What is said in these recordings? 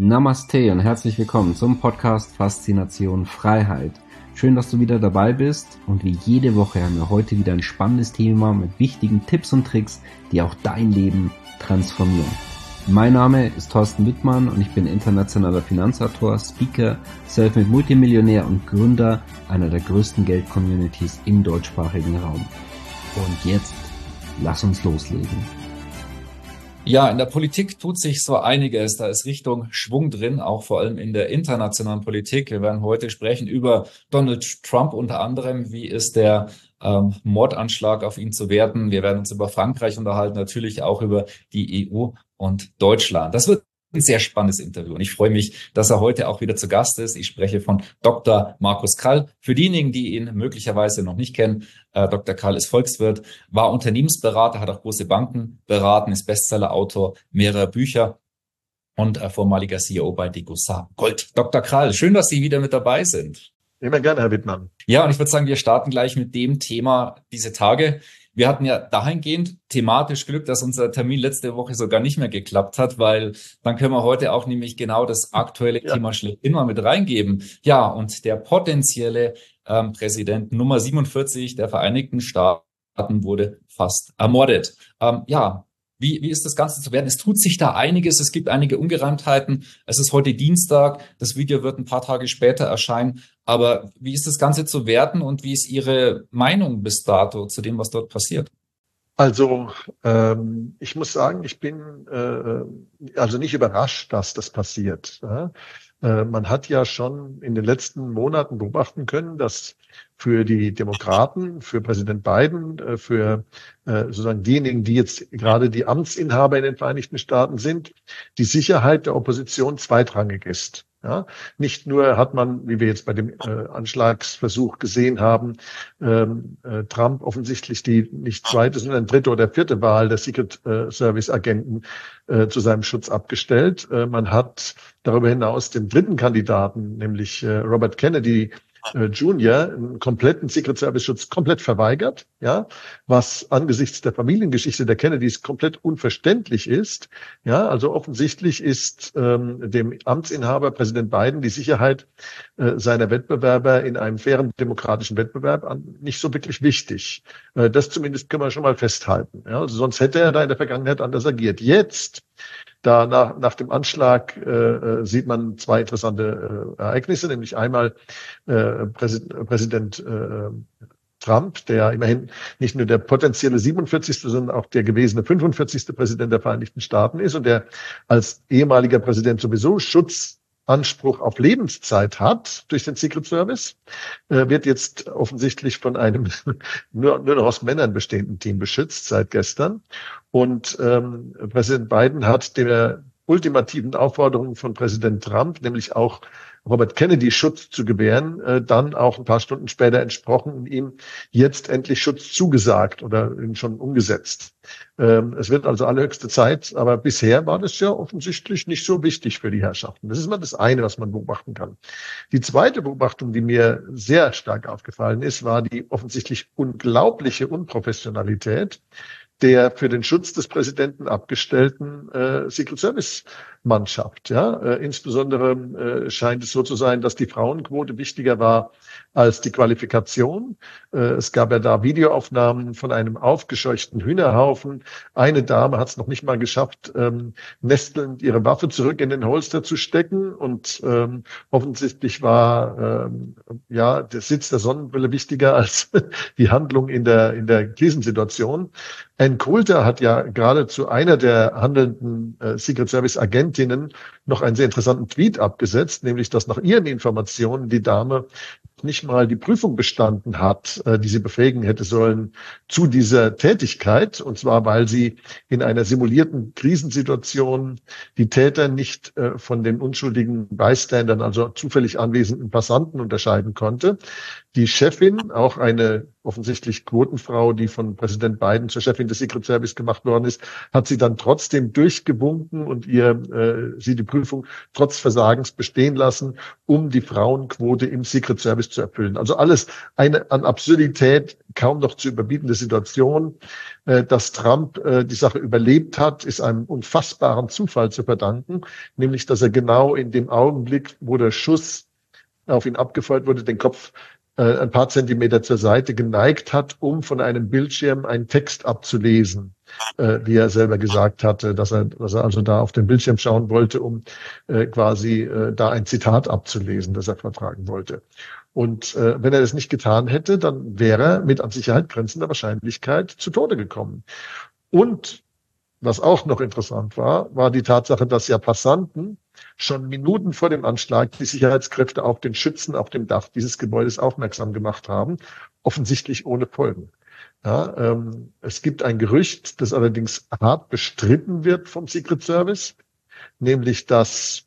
Namaste und herzlich willkommen zum Podcast Faszination Freiheit. Schön, dass du wieder dabei bist und wie jede Woche haben wir heute wieder ein spannendes Thema mit wichtigen Tipps und Tricks, die auch dein Leben transformieren. Mein Name ist Thorsten Wittmann und ich bin internationaler Finanzautor, Speaker, Selfmade Multimillionär und Gründer einer der größten Geld-Communities im deutschsprachigen Raum. Und jetzt, lass uns loslegen. Ja, in der Politik tut sich so einiges. Da ist Richtung Schwung drin, auch vor allem in der internationalen Politik. Wir werden heute sprechen über Donald Trump unter anderem. Wie ist der Mordanschlag auf ihn zu werten? Wir werden uns über Frankreich unterhalten, natürlich auch über die EU und Deutschland. Das wird ein sehr spannendes Interview und ich freue mich, dass er heute auch wieder zu Gast ist. Ich spreche von Dr. Markus Kall. Für diejenigen, die ihn möglicherweise noch nicht kennen, Dr. Kall ist Volkswirt, war Unternehmensberater, hat auch große Banken beraten, ist Bestsellerautor mehrerer Bücher und vormaliger CEO bei Degussa Gold. Dr. Kall, schön, dass Sie wieder mit dabei sind. Immer gerne, Herr Wittmann. Ja, und ich würde sagen, wir starten gleich mit dem Thema diese Tage. Wir hatten ja dahingehend thematisch Glück, dass unser Termin letzte Woche sogar nicht mehr geklappt hat, weil dann können wir heute auch nämlich genau das aktuelle Thema schlechthin mal mit reingeben. Ja, und der potenzielle Präsident Nummer 47 der Vereinigten Staaten wurde fast ermordet. Wie ist das Ganze zu werden? Es tut sich da einiges. Es gibt einige Ungereimtheiten. Es ist heute Dienstag. Das Video wird ein paar Tage später erscheinen. Aber wie ist das Ganze zu werten und wie ist Ihre Meinung bis dato zu dem, was dort passiert? Also ich muss sagen, ich bin also nicht überrascht, dass das passiert. Ja? Man hat ja schon in den letzten Monaten beobachten können, dass für die Demokraten, für Präsident Biden, für sozusagen diejenigen, die jetzt gerade die Amtsinhaber in den Vereinigten Staaten sind, die Sicherheit der Opposition zweitrangig ist. Ja, nicht nur hat man, wie wir jetzt bei dem Anschlagsversuch gesehen haben, Trump offensichtlich die nicht zweite, sondern dritte oder vierte Wahl der Secret Service Agenten zu seinem Schutz abgestellt. Man hat darüber hinaus den dritten Kandidaten, nämlich Robert Kennedy Jr., einen kompletten Secret Service Schutz komplett verweigert, ja, was angesichts der Familiengeschichte der Kennedys komplett unverständlich ist. Ja, also offensichtlich ist dem Amtsinhaber Präsident Biden die Sicherheit seiner Wettbewerber in einem fairen demokratischen Wettbewerb nicht so wirklich wichtig. Das zumindest können wir schon mal festhalten. Ja, also sonst hätte er da in der Vergangenheit anders agiert. Jetzt da nach dem Anschlag sieht man zwei interessante Ereignisse, nämlich einmal Präsident Trump, der immerhin nicht nur der potenzielle 47., sondern auch der gewesene 45. Präsident der Vereinigten Staaten ist und der als ehemaliger Präsident sowieso Schutzanspruch auf Lebenszeit hat durch den Secret Service, wird jetzt offensichtlich von einem nur noch aus Männern bestehenden Team beschützt seit gestern. Und Präsident Biden hat der ultimativen Aufforderung von Präsident Trump, nämlich auch Robert Kennedy Schutz zu gewähren, dann auch ein paar Stunden später entsprochen und ihm jetzt endlich Schutz zugesagt oder ihn schon umgesetzt. Es wird also allerhöchste Zeit, aber bisher war das ja offensichtlich nicht so wichtig für die Herrschaften. Das ist mal das eine, was man beobachten kann. Die zweite Beobachtung, die mir sehr stark aufgefallen ist, war die offensichtlich unglaubliche Unprofessionalität der für den Schutz des Präsidenten abgestellten Secret Service Mannschaft. Ja, insbesondere scheint es so zu sein, dass die Frauenquote wichtiger war als die Qualifikation. Es gab ja da Videoaufnahmen von einem aufgescheuchten Hühnerhaufen. Eine Dame hat es noch nicht mal geschafft, nestelnd ihre Waffe zurück in den Holster zu stecken. Und offensichtlich war der Sitz der Sonnenbrille wichtiger als die Handlung in der Krisensituation. Ann Coulter hat ja gerade zu einer der handelnden Secret Service Agentinnen noch einen sehr interessanten Tweet abgesetzt, nämlich, dass nach ihren Informationen die Dame nicht mal die Prüfung bestanden hat, die sie befähigen hätte sollen zu dieser Tätigkeit. Und zwar, weil sie in einer simulierten Krisensituation die Täter nicht von den unschuldigen Bystandern, also zufällig anwesenden Passanten, unterscheiden konnte. Die Chefin, auch eine offensichtlich Quotenfrau, die von Präsident Biden zur Chefin des Secret Service gemacht worden ist, hat sie dann trotzdem durchgewunken und sie die Prüfung trotz Versagens bestehen lassen, um die Frauenquote im Secret Service zu erfüllen. Also alles eine an Absurdität kaum noch zu überbietende Situation. Dass Trump die Sache überlebt hat, ist einem unfassbaren Zufall zu verdanken, nämlich dass er genau in dem Augenblick, wo der Schuss auf ihn abgefeuert wurde, den Kopf ein paar Zentimeter zur Seite geneigt hat, um von einem Bildschirm einen Text abzulesen, wie er selber gesagt hatte, dass er also da auf den Bildschirm schauen wollte, um quasi da ein Zitat abzulesen, das er vortragen wollte. Und wenn er das nicht getan hätte, dann wäre er mit an Sicherheit grenzender Wahrscheinlichkeit zu Tode gekommen. Und was auch noch interessant war die Tatsache, dass ja Passanten schon Minuten vor dem Anschlag die Sicherheitskräfte auf den Schützen auf dem Dach dieses Gebäudes aufmerksam gemacht haben, offensichtlich ohne Folgen. Ja, es gibt ein Gerücht, das allerdings hart bestritten wird vom Secret Service, nämlich dass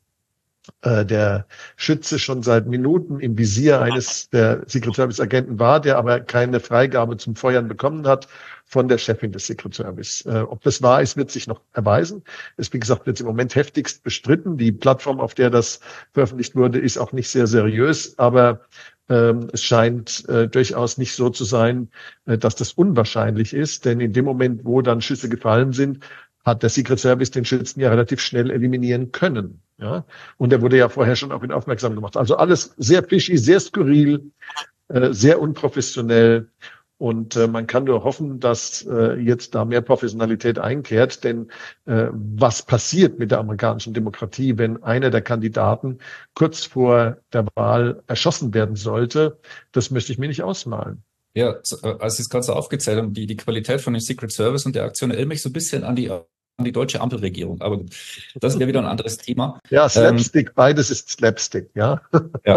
der Schütze schon seit Minuten im Visier eines der Secret Service Agenten war, der aber keine Freigabe zum Feuern bekommen hat von der Chefin des Secret Service. Ob das wahr ist, wird sich noch erweisen. Es, wie gesagt, wird im Moment heftigst bestritten. Die Plattform, auf der das veröffentlicht wurde, ist auch nicht sehr seriös, aber es scheint durchaus nicht so zu sein, dass das unwahrscheinlich ist, denn in dem Moment, wo dann Schüsse gefallen sind, hat der Secret Service den Schützen ja relativ schnell eliminieren können. Ja, und er wurde ja vorher schon auf ihn aufmerksam gemacht. Also alles sehr fishy, sehr skurril, sehr unprofessionell. Und man kann nur hoffen, dass jetzt da mehr Professionalität einkehrt. Denn was passiert mit der amerikanischen Demokratie, wenn einer der Kandidaten kurz vor der Wahl erschossen werden sollte, das möchte ich mir nicht ausmalen. Ja, als Sie es gerade so aufgezählt haben, die Qualität von dem Secret Service und der Aktion erinnert mich so ein bisschen an die deutsche Ampelregierung. Aber gut, das wäre wieder ein anderes Thema. Ja, Slapstick, beides ist Slapstick, ja. Ja.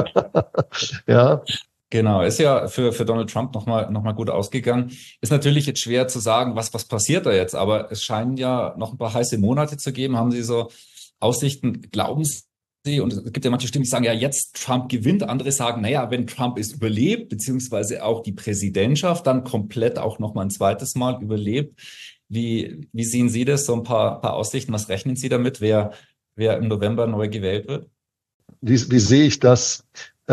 Ja. Genau, ist ja für Donald Trump noch mal gut ausgegangen. Ist natürlich jetzt schwer zu sagen, was passiert da jetzt, aber es scheinen ja noch ein paar heiße Monate zu geben. Haben Sie so Aussichten? Glauben Sie, und es gibt ja manche Stimmen, die sagen, ja, jetzt Trump gewinnt. Andere sagen, naja, wenn Trump es überlebt, beziehungsweise auch die Präsidentschaft dann komplett auch noch mal ein zweites Mal überlebt. Wie sehen Sie das? So ein paar Aussichten. Was rechnen Sie damit, wer im November neu gewählt wird? Wie sehe ich das?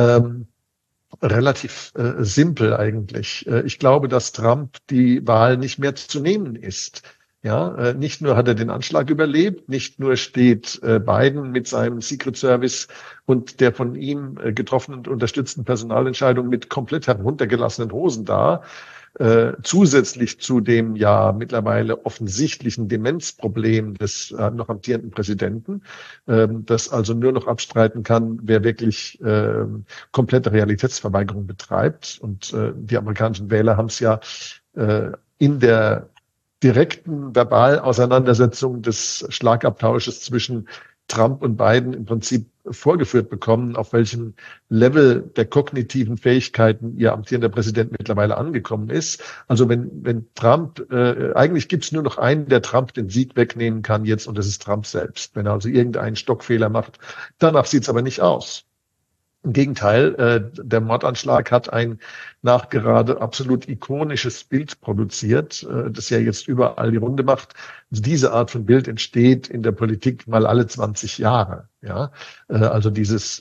Relativ simpel eigentlich. Ich glaube, dass Trump die Wahl nicht mehr zu nehmen ist. Ja, nicht nur hat er den Anschlag überlebt, nicht nur steht Biden mit seinem Secret Service und der von ihm getroffenen und unterstützten Personalentscheidung mit komplett heruntergelassenen Hosen da, zusätzlich zu dem ja mittlerweile offensichtlichen Demenzproblem des noch amtierenden Präsidenten, das also nur noch abstreiten kann, wer wirklich komplette Realitätsverweigerung betreibt. Und die amerikanischen Wähler haben es ja in der direkten Verbalauseinandersetzung des Schlagabtausches zwischen Trump und Biden im Prinzip vorgeführt bekommen, auf welchem Level der kognitiven Fähigkeiten ihr amtierender Präsident mittlerweile angekommen ist. Also wenn Trump, eigentlich gibt es nur noch einen, der Trump den Sieg wegnehmen kann jetzt, und das ist Trump selbst. Wenn er also irgendeinen Stockfehler macht, danach sieht es aber nicht aus. Im Gegenteil, der Mordanschlag hat ein nachgerade absolut ikonisches Bild produziert, das ja jetzt überall die Runde macht. Diese Art von Bild entsteht in der Politik mal alle 20 Jahre. Ja, also diese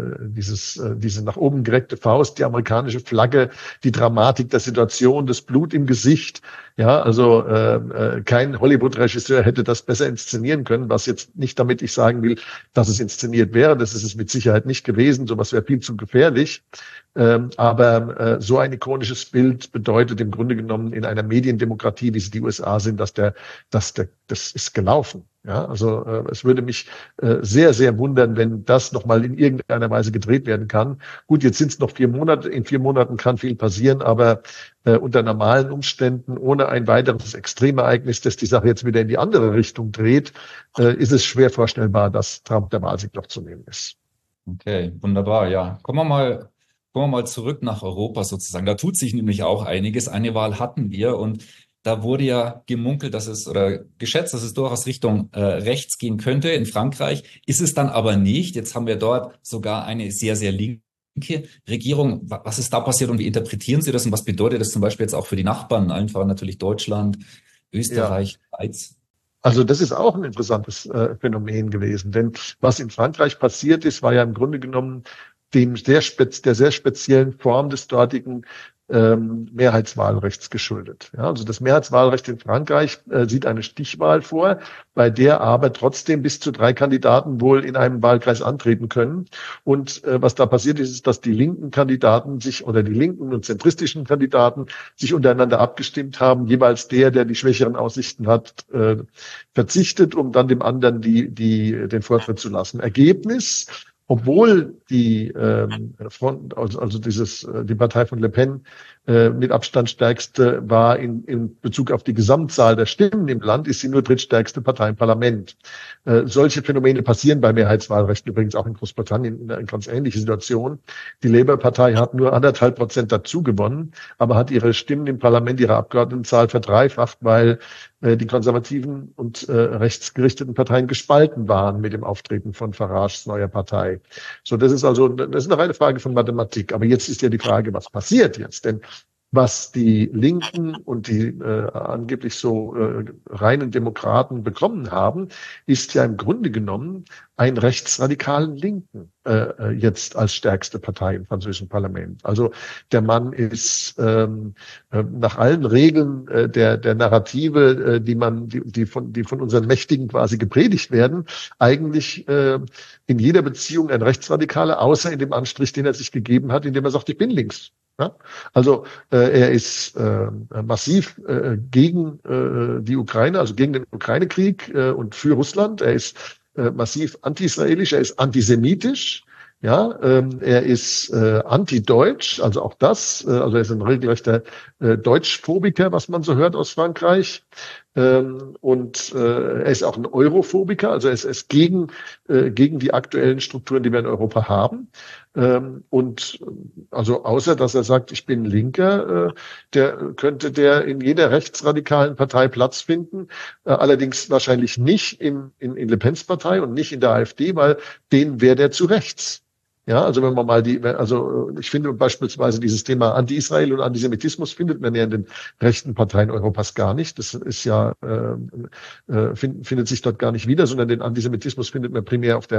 nach oben gereckte Faust, die amerikanische Flagge, die Dramatik der Situation, das Blut im Gesicht. Ja, also kein Hollywood-Regisseur hätte das besser inszenieren können, was jetzt nicht damit ich sagen will, dass es inszeniert wäre. Das ist es mit Sicherheit nicht gewesen. Sowas wäre viel zu gefährlich. Aber so ein ikonisches Bild bedeutet im Grunde genommen in einer Mediendemokratie, wie sie die USA sind, das ist gelaufen. Ja, also es würde mich sehr, sehr wundern, wenn das nochmal in irgendeiner Weise gedreht werden kann. Gut, jetzt sind es noch 4 Monate. In 4 Monaten kann viel passieren, aber unter normalen Umständen, ohne ein weiteres Extremereignis, das die Sache jetzt wieder in die andere Richtung dreht, ist es schwer vorstellbar, dass Trump der Wahlsieg noch zu nehmen ist. Okay, wunderbar. Ja, kommen wir mal zurück nach Europa sozusagen. Da tut sich nämlich auch einiges. Eine Wahl hatten wir und da wurde ja gemunkelt, oder geschätzt, dass es durchaus Richtung rechts gehen könnte in Frankreich. Ist es dann aber nicht. Jetzt haben wir dort sogar eine sehr, sehr linke Regierung. Was ist da passiert und wie interpretieren Sie das und was bedeutet das zum Beispiel jetzt auch für die Nachbarn, allen voran natürlich Deutschland, Österreich, Schweiz? Also das ist auch ein interessantes Phänomen gewesen, denn was in Frankreich passiert ist, war ja im Grunde genommen der sehr speziellen Form des dortigen Mehrheitswahlrechts geschuldet. Ja, also das Mehrheitswahlrecht in Frankreich sieht eine Stichwahl vor, bei der aber trotzdem bis zu 3 Kandidaten wohl in einem Wahlkreis antreten können. Und was da passiert ist, dass die linken Kandidaten die linken und zentristischen Kandidaten sich untereinander abgestimmt haben, jeweils der die schwächeren Aussichten hat, verzichtet, um dann dem anderen den Vortritt zu lassen. Ergebnis: Obwohl die Front, die Partei von Le Pen mit Abstand stärkste war in Bezug auf die Gesamtzahl der Stimmen im Land, ist sie nur drittstärkste Partei im Parlament. Solche Phänomene passieren bei Mehrheitswahlrechten übrigens auch in Großbritannien in einer ganz ähnlichen Situation. Die Labour-Partei hat nur 1,5% dazu gewonnen, aber hat ihre Stimmen im Parlament, ihre Abgeordnetenzahl verdreifacht, weil die konservativen und rechtsgerichteten Parteien gespalten waren mit dem Auftreten von Farages neuer Partei. So, das ist eine reine Frage von Mathematik. Aber jetzt ist ja die Frage, was passiert jetzt? Denn was die Linken und die angeblich so reinen Demokraten bekommen haben, ist ja im Grunde genommen einen rechtsradikalen Linken jetzt als stärkste Partei im französischen Parlament. Also der Mann ist nach allen Regeln der Narrative, die von unseren Mächtigen quasi gepredigt werden, eigentlich in jeder Beziehung ein Rechtsradikaler, außer in dem Anstrich, den er sich gegeben hat, indem er sagt, ich bin links. Ja? Also er ist massiv gegen die Ukraine, also gegen den Ukraine-Krieg und für Russland. Er ist massiv anti-israelisch, er ist antisemitisch. Ja, er ist anti-deutsch, also auch das, also er ist ein regelrechter Deutschphobiker, was man so hört aus Frankreich. Und er ist auch ein Europhobiker, also er ist gegen die aktuellen Strukturen, die wir in Europa haben. Und also außer, dass er sagt, ich bin Linker, könnte der in jeder rechtsradikalen Partei Platz finden, allerdings wahrscheinlich nicht in Le Pens Partei und nicht in der AfD, weil denen wäre der zu rechts. Ja, also wenn man mal ich finde beispielsweise dieses Thema Anti-Israel und Antisemitismus findet man ja in den rechten Parteien Europas gar nicht. Das ist ja, findet sich dort gar nicht wieder, sondern den Antisemitismus findet man primär auf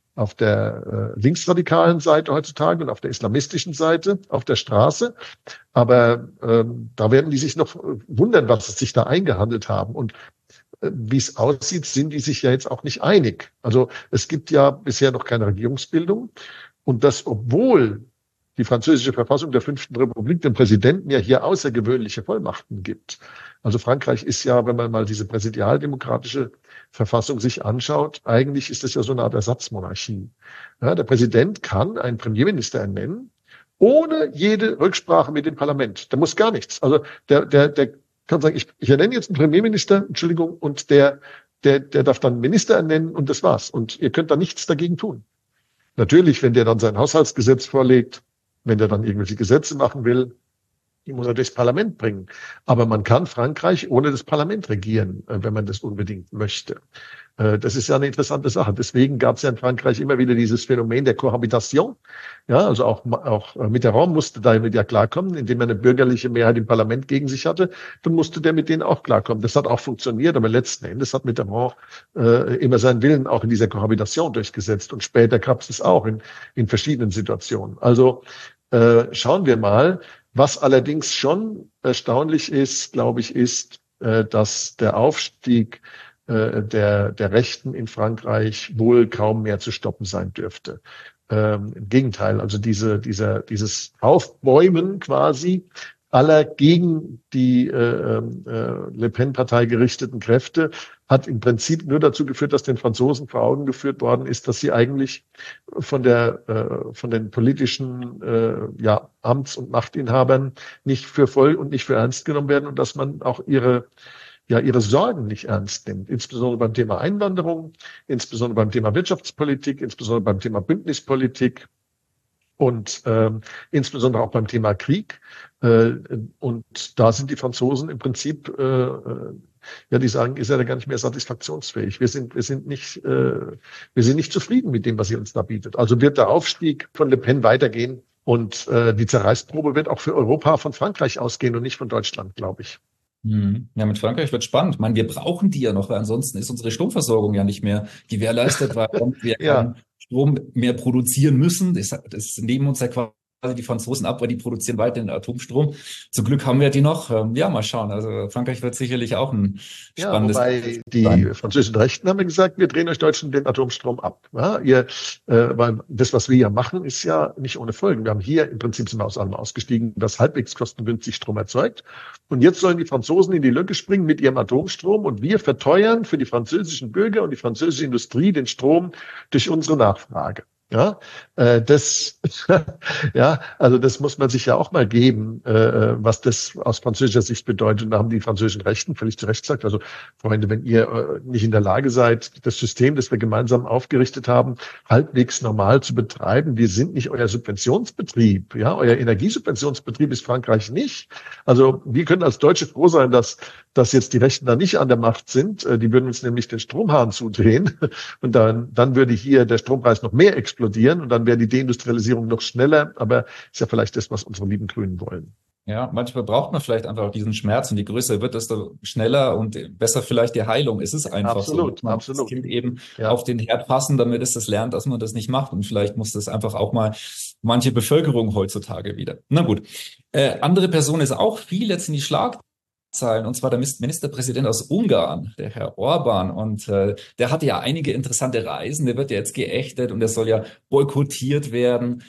der linksradikalen Seite heutzutage und auf der islamistischen Seite, auf der Straße. Aber da werden die sich noch wundern, was es sich da eingehandelt haben. Und wie es aussieht, sind die sich ja jetzt auch nicht einig. Also es gibt ja bisher noch keine Regierungsbildung. Und das, obwohl die französische Verfassung der 5. Republik dem Präsidenten ja hier außergewöhnliche Vollmachten gibt. Also Frankreich ist ja, wenn man mal diese präsidialdemokratische Verfassung sich anschaut, eigentlich ist das ja so eine Art Ersatzmonarchie. Ja, der Präsident kann einen Premierminister ernennen, ohne jede Rücksprache mit dem Parlament. Der muss gar nichts. Also der kann sagen, ich ernenne jetzt einen Premierminister, Entschuldigung, und der darf dann Minister ernennen und das war's. Und ihr könnt da nichts dagegen tun. Natürlich, wenn der dann sein Haushaltsgesetz vorlegt, wenn der dann irgendwelche Gesetze machen will, die muss er durchs Parlament bringen. Aber man kann Frankreich ohne das Parlament regieren, wenn man das unbedingt möchte. Das ist ja eine interessante Sache. Deswegen gab es ja in Frankreich immer wieder dieses Phänomen der Cohabitation. Ja, also auch Mitterrand musste damit ja klarkommen, indem er eine bürgerliche Mehrheit im Parlament gegen sich hatte. Dann musste der mit denen auch klarkommen. Das hat auch funktioniert, aber letzten Endes hat Mitterrand immer seinen Willen auch in dieser Cohabitation durchgesetzt. Und später gab es das auch in verschiedenen Situationen. Also schauen wir mal. Was allerdings schon erstaunlich ist, glaube ich, ist, dass der Aufstieg der Rechten in Frankreich wohl kaum mehr zu stoppen sein dürfte. Im Gegenteil, also dieses Aufbäumen quasi aller gegen die Le Pen-Partei gerichteten Kräfte hat im Prinzip nur dazu geführt, dass den Franzosen vor Augen geführt worden ist, dass sie eigentlich von den politischen Amts- und Machtinhabern nicht für voll und nicht für ernst genommen werden und dass man auch ihre Sorgen nicht ernst nimmt, insbesondere beim Thema Einwanderung, insbesondere beim Thema Wirtschaftspolitik, insbesondere beim Thema Bündnispolitik und insbesondere auch beim Thema Krieg. Und da sind die Franzosen im Prinzip, die sagen, ist ja gar nicht mehr satisfaktionsfähig. Wir sind nicht zufrieden mit dem, was sie uns da bietet. Also wird der Aufstieg von Le Pen weitergehen und die Zerreißprobe wird auch für Europa von Frankreich ausgehen und nicht von Deutschland, glaube ich. Ja, mit Frankreich wird spannend. Ich meine, wir brauchen die ja noch, weil ansonsten ist unsere Stromversorgung ja nicht mehr gewährleistet, weil wir Ja. Strom mehr produzieren müssen. Das nehmen uns ja quasi die Franzosen ab, weil die produzieren weiterhin Atomstrom. Zum Glück haben wir die noch. Ja, mal schauen. Also Frankreich wird sicherlich auch ein Ja, spannendes wobei die sein. französischen Rechten haben ja gesagt, wir drehen euch Deutschen den Atomstrom ab. Ja, weil das, was wir ja machen, ist ja nicht ohne Folgen. Wir haben hier im Prinzip sind wir aus allem ausgestiegen, das halbwegs kostengünstig Strom erzeugt. Und jetzt sollen die Franzosen in die Lücke springen mit ihrem Atomstrom und wir verteuern für die französischen Bürger und die französische Industrie den Strom durch unsere Nachfrage. Ja, ja, also das muss man sich ja auch mal geben, was das aus französischer Sicht bedeutet. Und da haben die französischen Rechten völlig zu Recht gesagt, also Freunde, wenn ihr nicht in der Lage seid, das System, das wir gemeinsam aufgerichtet haben, halbwegs normal zu betreiben, wir sind nicht euer Subventionsbetrieb, ja, euer Energiesubventionsbetrieb ist Frankreich nicht. Also wir können als Deutsche froh sein, dass jetzt die Rechten da nicht an der Macht sind. Die würden uns nämlich den Stromhahn zudrehen und dann würde hier der Strompreis noch mehr explodieren und dann wäre die Deindustrialisierung noch schneller. Aber ist ja vielleicht das, was unsere lieben Grünen wollen. Ja, manchmal braucht man vielleicht einfach auch diesen Schmerz und je größer er wird, desto schneller und besser vielleicht die Heilung. Es ist einfach Absolut, so. Man muss das Kind eben auf den Herd fassen, damit es das lernt, dass man das nicht macht. Und vielleicht muss das einfach auch mal manche Bevölkerung heutzutage wieder. Na gut. Andere Person ist auch viel jetzt in die Schlagzeilen, und zwar der Ministerpräsident aus Ungarn, der Herr Orban. Und der hatte ja einige interessante Reisen. Der wird ja jetzt geächtet und der soll ja boykottiert werden.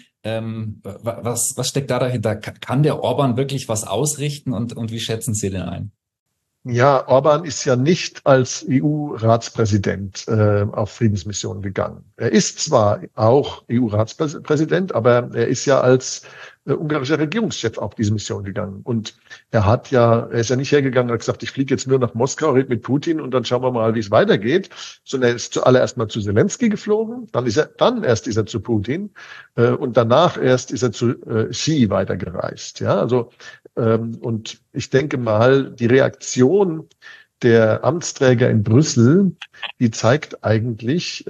Was steckt da dahinter? Kann der Orban wirklich was ausrichten und wie schätzen Sie den ein? Ja, Orban ist ja nicht als EU-Ratspräsident auf Friedensmissionen gegangen. Er ist zwar auch EU-Ratspräsident, aber er ist ja als ungarischer Regierungschef auf diese Mission gegangen. Und er ist ja nicht hergegangen und hat gesagt, ich fliege jetzt nur nach Moskau, rede mit Putin und dann schauen wir mal, wie es weitergeht. Sondern er ist zuallererst mal zu Zelensky geflogen, dann erst ist er zu Putin und danach erst ist er zu Xi weitergereist. Ja, also und ich denke mal, die Reaktion der Amtsträger in Brüssel, die zeigt eigentlich,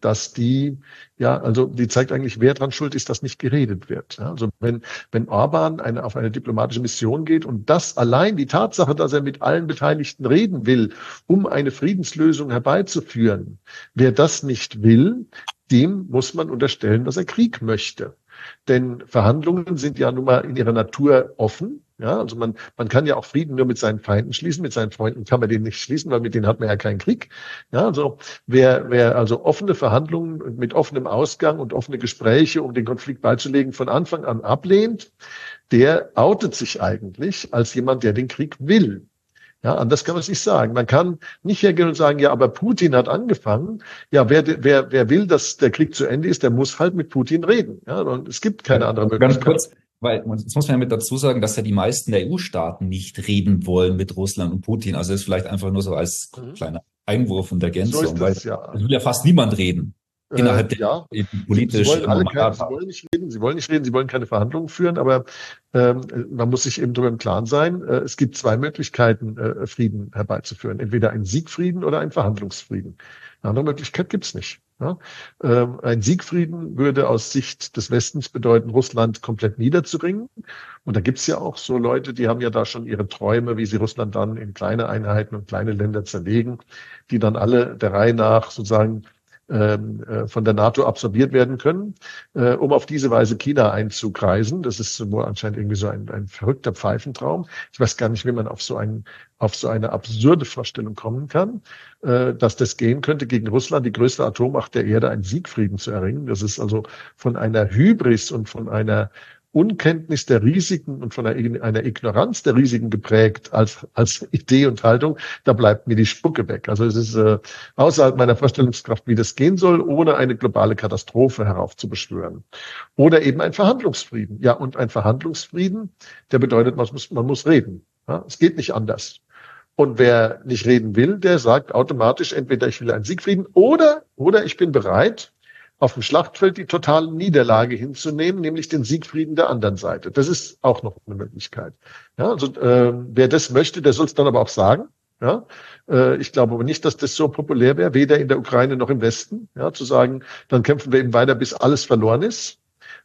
die zeigt eigentlich, wer dran schuld ist, dass nicht geredet wird. Ja, also wenn Orban auf eine diplomatische Mission geht und das allein die Tatsache, dass er mit allen Beteiligten reden will, um eine Friedenslösung herbeizuführen, wer das nicht will, dem muss man unterstellen, dass er Krieg möchte. Denn Verhandlungen sind ja nun mal in ihrer Natur offen. Ja, also man kann ja auch Frieden nur mit seinen Feinden schließen, mit seinen Freunden kann man den nicht schließen, weil mit denen hat man ja keinen Krieg. Ja, also wer also offene Verhandlungen mit offenem Ausgang und offene Gespräche, um den Konflikt beizulegen, von Anfang an ablehnt, der outet sich eigentlich als jemand, der den Krieg will. Ja, anders kann man es nicht sagen. Man kann nicht hergehen und sagen, ja, aber Putin hat angefangen. Ja, wer will, dass der Krieg zu Ende ist, der muss halt mit Putin reden. Ja, und es gibt keine andere Möglichkeit. Ganz kurz, weil das muss man ja mit dazu sagen, dass ja die meisten der EU-Staaten nicht reden wollen mit Russland und Putin. Also das ist vielleicht einfach nur so als kleiner Einwurf und Ergänzung, so ist weil das, ja. es will ja fast niemand reden. Innerhalb der politisch. Sie wollen nicht reden, sie wollen keine Verhandlungen führen, aber man muss sich eben darüber im Klaren sein, es gibt zwei Möglichkeiten, Frieden herbeizuführen. Entweder ein Siegfrieden oder ein Verhandlungsfrieden. Eine andere Möglichkeit gibt's nicht. Ja? Ein Siegfrieden würde aus Sicht des Westens bedeuten, Russland komplett niederzuringen. Und da gibt's ja auch so Leute, die haben ja da schon ihre Träume, wie sie Russland dann in kleine Einheiten und kleine Länder zerlegen, die dann alle der Reihe nach sozusagen von der NATO absorbiert werden können, um auf diese Weise China einzukreisen. Das ist wohl anscheinend irgendwie so ein verrückter Pfeifentraum. Ich weiß gar nicht, wie man auf so eine absurde Vorstellung kommen kann, dass das gehen könnte, gegen Russland, die größte Atommacht der Erde, einen Siegfrieden zu erringen. Das ist also von einer Hybris und von einer Unkenntnis der Risiken und von einer Ignoranz der Risiken geprägt als Idee und Haltung, da bleibt mir die Spucke weg. Also es ist außerhalb meiner Vorstellungskraft, wie das gehen soll, ohne eine globale Katastrophe heraufzubeschwören. Oder eben ein Verhandlungsfrieden. Ja, und ein Verhandlungsfrieden, der bedeutet, man muss reden. Ja, es geht nicht anders. Und wer nicht reden will, der sagt automatisch, entweder ich will einen Siegfrieden oder ich bin bereit, auf dem Schlachtfeld die totale Niederlage hinzunehmen, nämlich den Siegfrieden der anderen Seite. Das ist auch noch eine Möglichkeit. Ja, also wer das möchte, der soll es dann aber auch sagen. Ja, ich glaube aber nicht, dass das so populär wäre, weder in der Ukraine noch im Westen. Ja, zu sagen, dann kämpfen wir eben weiter, bis alles verloren ist.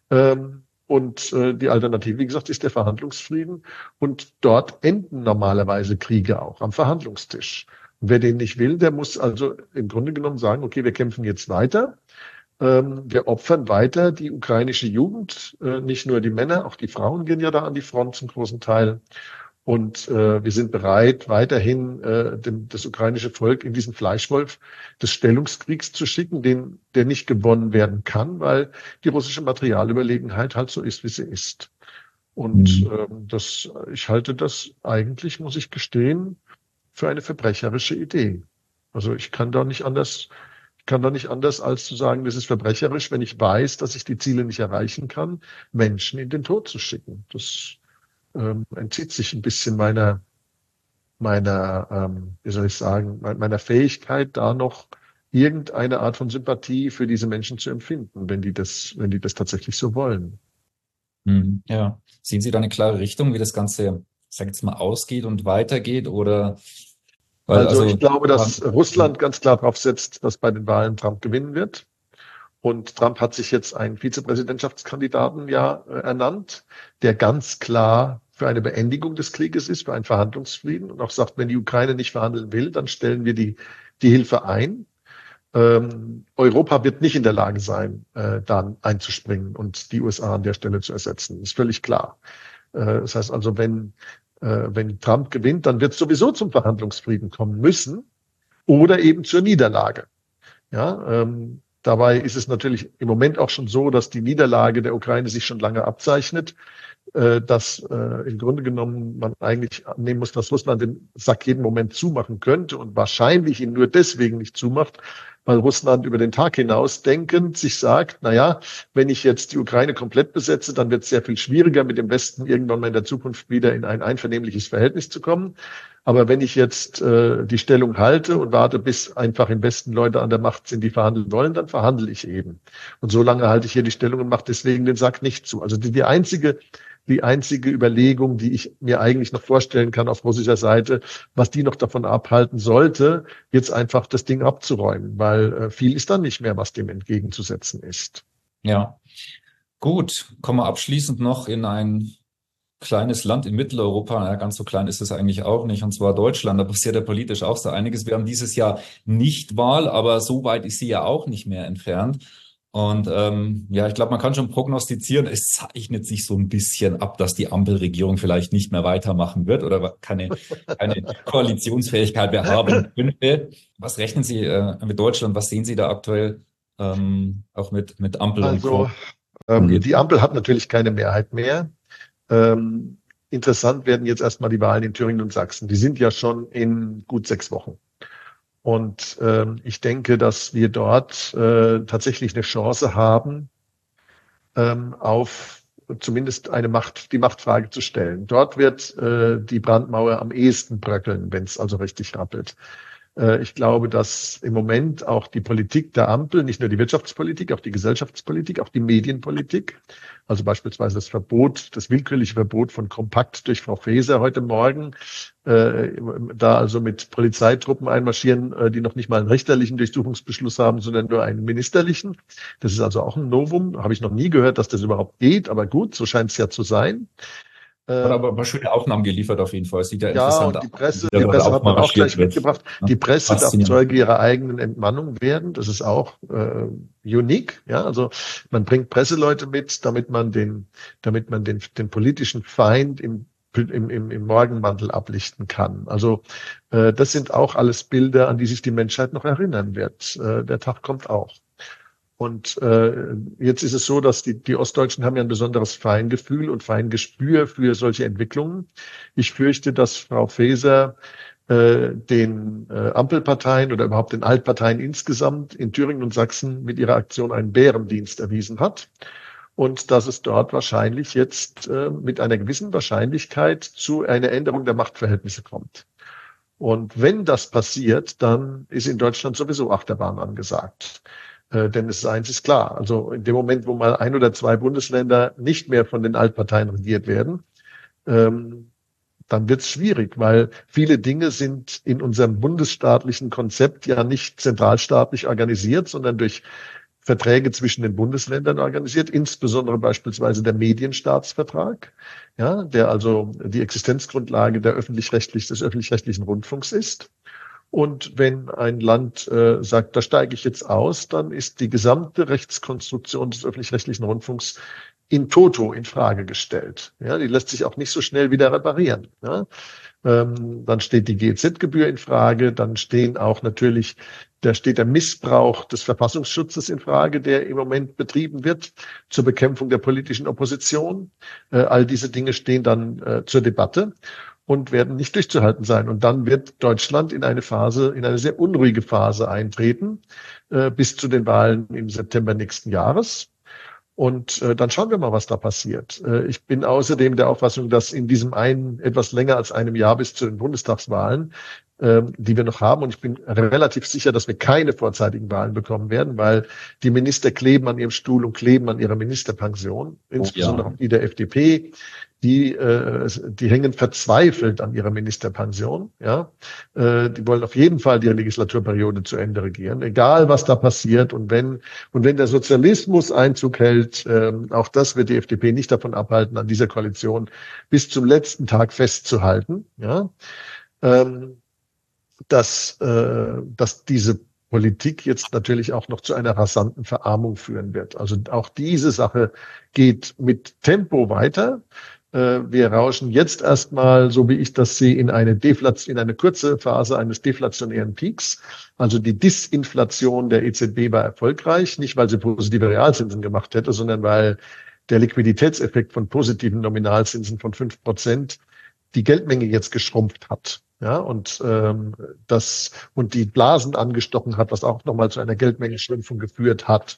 Und die Alternative, wie gesagt, ist der Verhandlungsfrieden. Und dort enden normalerweise Kriege auch am Verhandlungstisch. Und wer den nicht will, der muss also im Grunde genommen sagen, okay, wir kämpfen jetzt weiter. Wir opfern weiter die ukrainische Jugend, nicht nur die Männer, auch die Frauen gehen ja da an die Front zum großen Teil. Und wir sind bereit, weiterhin das ukrainische Volk in diesen Fleischwolf des Stellungskriegs zu schicken, der nicht gewonnen werden kann, weil die russische Materialüberlegenheit halt so ist, wie sie ist. Und ich halte das eigentlich, muss ich gestehen, für eine verbrecherische Idee. Also ich kann da nicht anders als zu sagen, das ist verbrecherisch, wenn ich weiß, dass ich die Ziele nicht erreichen kann, Menschen in den Tod zu schicken. Das entzieht sich ein bisschen wie soll ich sagen, meiner Fähigkeit, da noch irgendeine Art von Sympathie für diese Menschen zu empfinden, wenn die das tatsächlich so wollen. Ja. Sehen Sie da eine klare Richtung, wie das Ganze, sag ich jetzt mal, ausgeht und weitergeht? Oder Also ich glaube, dass Russland ganz klar darauf setzt, dass bei den Wahlen Trump gewinnen wird. Und Trump hat sich jetzt einen Vizepräsidentschaftskandidaten ernannt, der ganz klar für eine Beendigung des Krieges ist, für einen Verhandlungsfrieden und auch sagt, wenn die Ukraine nicht verhandeln will, dann stellen wir die Hilfe ein. Europa wird nicht in der Lage sein, dann einzuspringen und die USA an der Stelle zu ersetzen. Ist völlig klar. Das heißt also, wenn Trump gewinnt, dann wird es sowieso zum Verhandlungsfrieden kommen müssen oder eben zur Niederlage. Ja, dabei ist es natürlich im Moment auch schon so, dass die Niederlage der Ukraine sich schon lange abzeichnet, dass im Grunde genommen man eigentlich annehmen muss, dass Russland den Sack jeden Moment zumachen könnte und wahrscheinlich ihn nur deswegen nicht zumacht, weil Russland über den Tag hinaus denkend sich sagt, na ja, wenn ich jetzt die Ukraine komplett besetze, dann wird es sehr viel schwieriger, mit dem Westen irgendwann mal in der Zukunft wieder in ein einvernehmliches Verhältnis zu kommen. Aber wenn ich jetzt die Stellung halte und warte, bis einfach im Westen Leute an der Macht sind, die verhandeln wollen, dann verhandle ich eben. Und so lange halte ich hier die Stellung und mache deswegen den Sack nicht zu. Also die einzige Überlegung, die ich mir eigentlich noch vorstellen kann auf russischer Seite, was die noch davon abhalten sollte, jetzt einfach das Ding abzuräumen, weil viel ist dann nicht mehr, was dem entgegenzusetzen ist. Ja, gut. Kommen wir abschließend noch in ein kleines Land in Mitteleuropa. Ja, ganz so klein ist es eigentlich auch nicht, und zwar Deutschland. Da passiert ja politisch auch so einiges. Wir haben dieses Jahr nicht Wahl, aber so weit ist sie ja auch nicht mehr entfernt. Und ja, ich glaube, man kann schon prognostizieren, es zeichnet sich so ein bisschen ab, dass die Ampelregierung vielleicht nicht mehr weitermachen wird oder keine Koalitionsfähigkeit mehr haben könnte. Was rechnen Sie mit Deutschland? Was sehen Sie da aktuell auch mit Ampel und Co.? Die Ampel hat natürlich keine Mehrheit mehr. Interessant werden jetzt erstmal die Wahlen in Thüringen und Sachsen. Die sind ja schon in gut 6 Wochen. Und ich denke, dass wir dort tatsächlich eine Chance haben, auf zumindest die Machtfrage zu stellen. Dort wird die Brandmauer am ehesten bröckeln, wenn es also richtig rappelt. Ich glaube, dass im Moment auch die Politik der Ampel, nicht nur die Wirtschaftspolitik, auch die Gesellschaftspolitik, auch die Medienpolitik, also beispielsweise das willkürliche Verbot von Kompakt durch Frau Faeser heute Morgen, da also mit Polizeitruppen einmarschieren, die noch nicht mal einen richterlichen Durchsuchungsbeschluss haben, sondern nur einen ministerlichen. Das ist also auch ein Novum. Habe ich noch nie gehört, dass das überhaupt geht, aber gut, so scheint es ja zu sein. Hat aber schöne Aufnahmen geliefert auf jeden Fall. Sieht ja Ja, interessant und aus. Die Presse hat man auch gleich mitgebracht. Ja, Die Presse darf Zeuge ihrer eigenen Entmannung werden. Das ist auch unique. Ja, also man bringt Presseleute mit, damit man den politischen Feind im Morgenmantel ablichten kann. Also das sind auch alles Bilder, an die sich die Menschheit noch erinnern wird. Der Tag kommt auch. Und jetzt ist es so, dass die Ostdeutschen haben ja ein besonderes Feingefühl und Feingespür für solche Entwicklungen. Ich fürchte, dass Frau Faeser den Ampelparteien oder überhaupt den Altparteien insgesamt in Thüringen und Sachsen mit ihrer Aktion einen Bärendienst erwiesen hat. Und dass es dort wahrscheinlich jetzt mit einer gewissen Wahrscheinlichkeit zu einer Änderung der Machtverhältnisse kommt. Und wenn das passiert, dann ist in Deutschland sowieso Achterbahn angesagt. Denn eins ist klar, also in dem Moment, wo mal 1 oder 2 Bundesländer nicht mehr von den Altparteien regiert werden, dann wird es schwierig, weil viele Dinge sind in unserem bundesstaatlichen Konzept ja nicht zentralstaatlich organisiert, sondern durch Verträge zwischen den Bundesländern organisiert, insbesondere beispielsweise der Medienstaatsvertrag, ja, der also die Existenzgrundlage des öffentlich-rechtlichen Rundfunks ist. Und wenn ein Land sagt, da steige ich jetzt aus, dann ist die gesamte Rechtskonstruktion des öffentlich-rechtlichen Rundfunks in toto in Frage gestellt. Ja, die lässt sich auch nicht so schnell wieder reparieren. Ja. Dann steht die GEZ-Gebühr in Frage, dann da steht der Missbrauch des Verfassungsschutzes in Frage, der im Moment betrieben wird zur Bekämpfung der politischen Opposition. All diese Dinge stehen dann zur Debatte und werden nicht durchzuhalten sein. Und dann wird Deutschland in eine sehr unruhige Phase eintreten, bis zu den Wahlen im September nächsten Jahres. Und dann schauen wir mal, was da passiert. Ich bin außerdem der Auffassung, dass in diesem etwas länger als einem Jahr bis zu den Bundestagswahlen, die wir noch haben, und ich bin relativ sicher, dass wir keine vorzeitigen Wahlen bekommen werden, weil die Minister kleben an ihrem Stuhl und kleben an ihrer Ministerpension, insbesondere auch die der FDP. Die hängen verzweifelt an ihrer Ministerpension. Ja, die wollen auf jeden Fall die Legislaturperiode zu Ende regieren, egal was da passiert. Und wenn der Sozialismus Einzug hält, auch das wird die FDP nicht davon abhalten, an dieser Koalition bis zum letzten Tag festzuhalten. Ja, dass diese Politik jetzt natürlich auch noch zu einer rasanten Verarmung führen wird. Also auch diese Sache geht mit Tempo weiter. Wir rauschen jetzt erstmal, so wie ich das sehe, in eine kurze Phase eines deflationären Peaks. Also die Disinflation der EZB war erfolgreich, nicht weil sie positive Realzinsen gemacht hätte, sondern weil der Liquiditätseffekt von positiven Nominalzinsen von 5% die Geldmenge jetzt geschrumpft hat. Ja, und die Blasen angestochen hat, was auch nochmal zu einer Geldmengenschrumpfung geführt hat.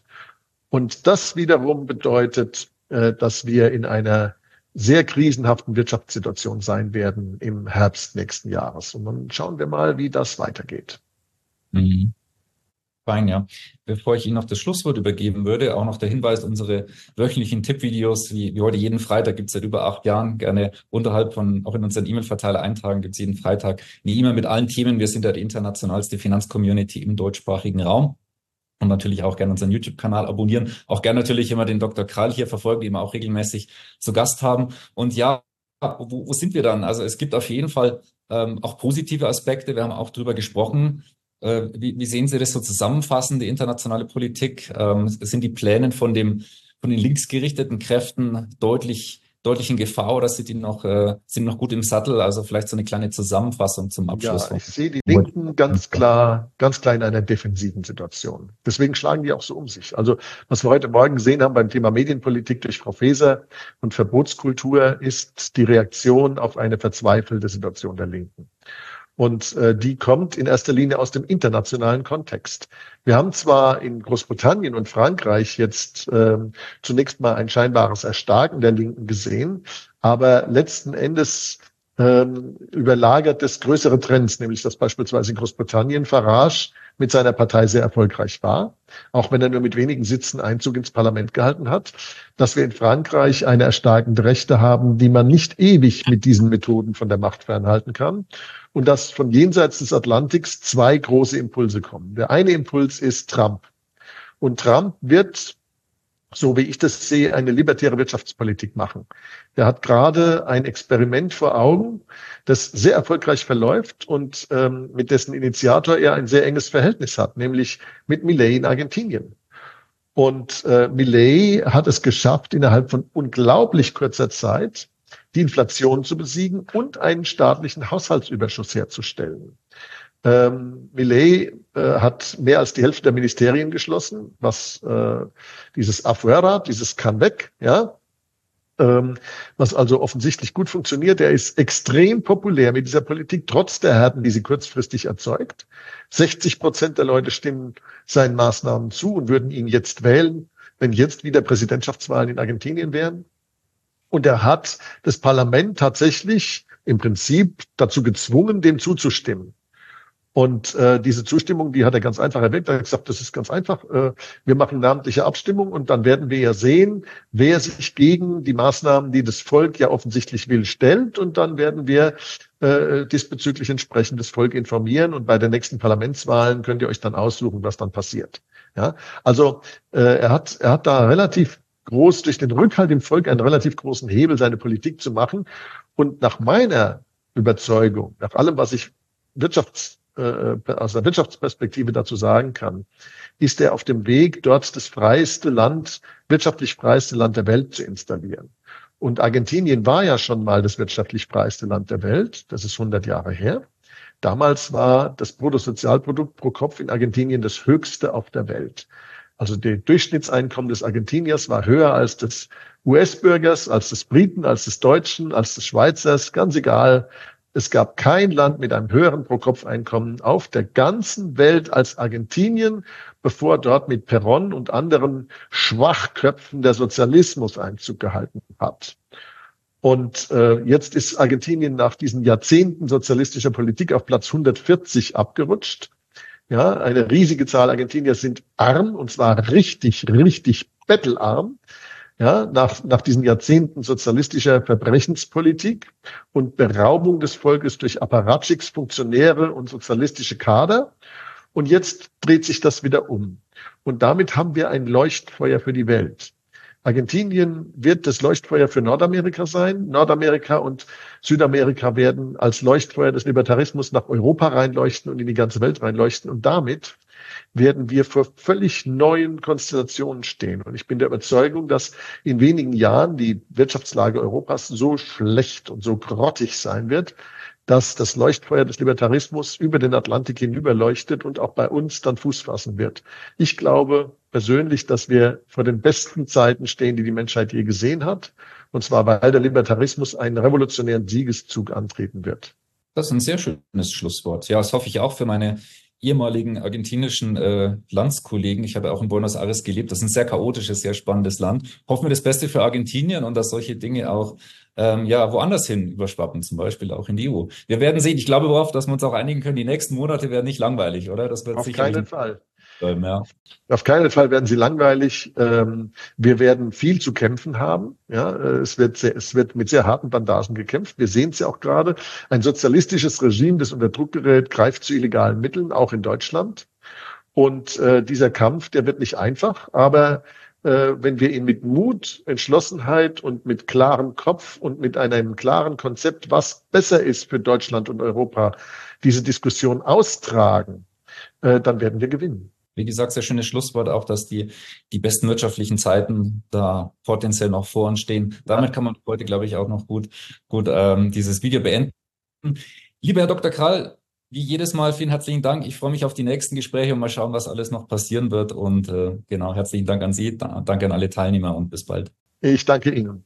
Und das wiederum bedeutet, dass wir in einer sehr krisenhaften Wirtschaftssituation sein werden im Herbst nächsten Jahres. Und dann schauen wir mal, wie das weitergeht. Mhm. Fein, ja. Bevor ich Ihnen noch das Schlusswort übergeben würde, auch noch der Hinweis, unsere wöchentlichen Tippvideos, wie heute jeden Freitag, gibt es seit über 8 Jahren, gerne auch in unseren E-Mail-Verteiler eintragen, gibt es jeden Freitag eine E-Mail mit allen Themen. Wir sind ja die internationalste Finanzcommunity im deutschsprachigen Raum. Und natürlich auch gerne unseren YouTube-Kanal abonnieren. Auch gerne natürlich immer den Dr. Krall hier verfolgen, den wir auch regelmäßig zu Gast haben. Und ja, wo sind wir dann? Also es gibt auf jeden Fall auch positive Aspekte. Wir haben auch drüber gesprochen. Wie sehen Sie das so zusammenfassend, die internationale Politik? Sind die Pläne von den linksgerichteten Kräften deutlich in Gefahr oder sind noch gut im Sattel? Also vielleicht so eine kleine Zusammenfassung zum Abschluss. Ja, ich sehe die Linken ganz klar in einer defensiven Situation. Deswegen schlagen die auch so um sich. Also was wir heute Morgen gesehen haben beim Thema Medienpolitik durch Frau Faeser und Verbotskultur ist die Reaktion auf eine verzweifelte Situation der Linken. Und die kommt in erster Linie aus dem internationalen Kontext. Wir haben zwar in Großbritannien und Frankreich jetzt zunächst mal ein scheinbares Erstarken der Linken gesehen, aber letzten Endes überlagert es größere Trends, nämlich dass beispielsweise in Großbritannien Farage mit seiner Partei sehr erfolgreich war, auch wenn er nur mit wenigen Sitzen Einzug ins Parlament gehalten hat, dass wir in Frankreich eine erstarkende Rechte haben, die man nicht ewig mit diesen Methoden von der Macht fernhalten kann, und dass von jenseits des Atlantiks 2 große Impulse kommen. Der eine Impuls ist Trump. Und Trump wird, so wie ich das sehe, eine libertäre Wirtschaftspolitik machen. Er hat gerade ein Experiment vor Augen, das sehr erfolgreich verläuft und mit dessen Initiator er ein sehr enges Verhältnis hat, nämlich mit Milei in Argentinien. Und Milei hat es geschafft, innerhalb von unglaublich kurzer Zeit die Inflation zu besiegen und einen staatlichen Haushaltsüberschuss herzustellen. Milei hat mehr als die Hälfte der Ministerien geschlossen, was dieses Afuera, dieses kann weg, ja, was also offensichtlich gut funktioniert. Er ist extrem populär mit dieser Politik, trotz der Härten, die sie kurzfristig erzeugt. 60% der Leute stimmen seinen Maßnahmen zu und würden ihn jetzt wählen, wenn jetzt wieder Präsidentschaftswahlen in Argentinien wären. Und er hat das Parlament tatsächlich im Prinzip dazu gezwungen, dem zuzustimmen. Und diese Zustimmung, die hat er ganz einfach erwähnt. Er hat gesagt, das ist ganz einfach. Wir machen namentliche Abstimmung und dann werden wir ja sehen, wer sich gegen die Maßnahmen, die das Volk ja offensichtlich will, stellt. Und dann werden wir diesbezüglich entsprechend das Volk informieren. Und bei den nächsten Parlamentswahlen könnt ihr euch dann aussuchen, was dann passiert. Ja, also er hat da relativ groß durch den Rückhalt im Volk einen relativ großen Hebel, seine Politik zu machen. Und nach meiner Überzeugung, nach allem, was ich aus der Wirtschaftsperspektive dazu sagen kann, ist er auf dem Weg, dort das freiste Land, wirtschaftlich freiste Land der Welt zu installieren. Und Argentinien war ja schon mal das wirtschaftlich freiste Land der Welt. Das ist 100 Jahre her. Damals war das Bruttosozialprodukt pro Kopf in Argentinien das höchste auf der Welt. Also der Durchschnittseinkommen des Argentiniers war höher als des US-Bürgers, als des Briten, als des Deutschen, als des Schweizers, ganz egal. Es gab kein Land mit einem höheren Pro-Kopf-Einkommen auf der ganzen Welt als Argentinien, bevor dort mit Perón und anderen Schwachköpfen der Sozialismus Einzug gehalten hat. Und jetzt ist Argentinien nach diesen Jahrzehnten sozialistischer Politik auf Platz 140 abgerutscht. Ja, eine riesige Zahl Argentinier sind arm, und zwar richtig, richtig bettelarm. Ja, nach diesen Jahrzehnten sozialistischer Verbrechenspolitik und Beraubung des Volkes durch Apparatchiks, Funktionäre und sozialistische Kader. Und jetzt dreht sich das wieder um. Und damit haben wir ein Leuchtfeuer für die Welt. Argentinien wird das Leuchtfeuer für Nordamerika sein. Nordamerika und Südamerika werden als Leuchtfeuer des Libertarismus nach Europa reinleuchten und in die ganze Welt reinleuchten. Und damit werden wir vor völlig neuen Konstellationen stehen. Und ich bin der Überzeugung, dass in wenigen Jahren die Wirtschaftslage Europas so schlecht und so grottig sein wird, dass das Leuchtfeuer des Libertarismus über den Atlantik hinüber leuchtet und auch bei uns dann Fuß fassen wird. Ich glaube persönlich, dass wir vor den besten Zeiten stehen, die die Menschheit je gesehen hat. Und zwar, weil der Libertarismus einen revolutionären Siegeszug antreten wird. Das ist ein sehr schönes Schlusswort. Ja, das hoffe ich auch für meine ehemaligen argentinischen Landskollegen. Ich habe auch in Buenos Aires gelebt. Das ist ein sehr chaotisches, sehr spannendes Land. Hoffen wir das Beste für Argentinien und dass solche Dinge auch woanders hin überschwappen, zum Beispiel auch in die EU. Wir werden sehen. Ich glaube darauf, dass wir uns auch einigen können. Die nächsten Monate werden nicht langweilig, oder? Das wird auf keinen Fall. Ja. Auf keinen Fall werden sie langweilig. Wir werden viel zu kämpfen haben. Ja, es wird mit sehr harten Bandagen gekämpft. Wir sehen es ja auch gerade. Ein sozialistisches Regime, das unter Druck gerät, greift zu illegalen Mitteln, auch in Deutschland. Und dieser Kampf, der wird nicht einfach. Aber wenn wir ihn mit Mut, Entschlossenheit und mit klarem Kopf und mit einem klaren Konzept, was besser ist für Deutschland und Europa, diese Diskussion austragen, dann werden wir gewinnen. Wie gesagt, sehr schönes Schlusswort auch, dass die besten wirtschaftlichen Zeiten da potenziell noch vor uns stehen. Damit kann man heute, glaube ich, auch noch gut dieses Video beenden. Lieber Herr Dr. Krall, wie jedes Mal vielen herzlichen Dank. Ich freue mich auf die nächsten Gespräche und mal schauen, was alles noch passieren wird. Und genau, herzlichen Dank an Sie, danke an alle Teilnehmer und bis bald. Ich danke Ihnen.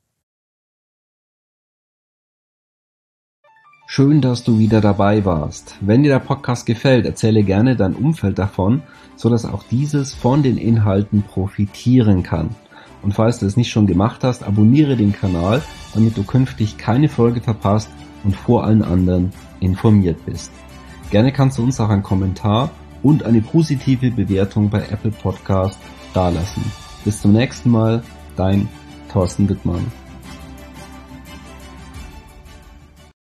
Schön, dass du wieder dabei warst. Wenn dir der Podcast gefällt, erzähle gerne dein Umfeld davon, sodass auch dieses von den Inhalten profitieren kann. Und falls du es nicht schon gemacht hast, abonniere den Kanal, damit du künftig keine Folge verpasst und vor allen anderen informiert bist. Gerne kannst du uns auch einen Kommentar und eine positive Bewertung bei Apple Podcast dalassen. Bis zum nächsten Mal, dein Thorsten Wittmann.